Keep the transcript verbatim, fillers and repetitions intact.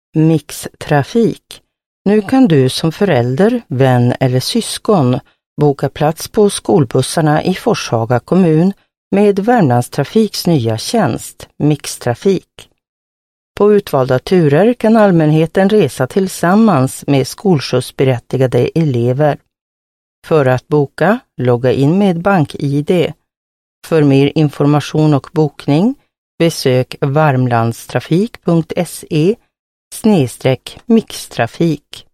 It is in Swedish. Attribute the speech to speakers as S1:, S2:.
S1: Mixtrafik. Nu kan du som förälder, vän eller syskon boka plats på skolbussarna i Forshaga kommun med Värmlandstrafiks nya tjänst, Mixtrafik. På utvalda turer kan allmänheten resa tillsammans med skolskjutsberättigade elever. För att boka, logga in med bank-I D. För mer information och bokning, besök varmlandstrafik punkt se snedstreck mixtrafik.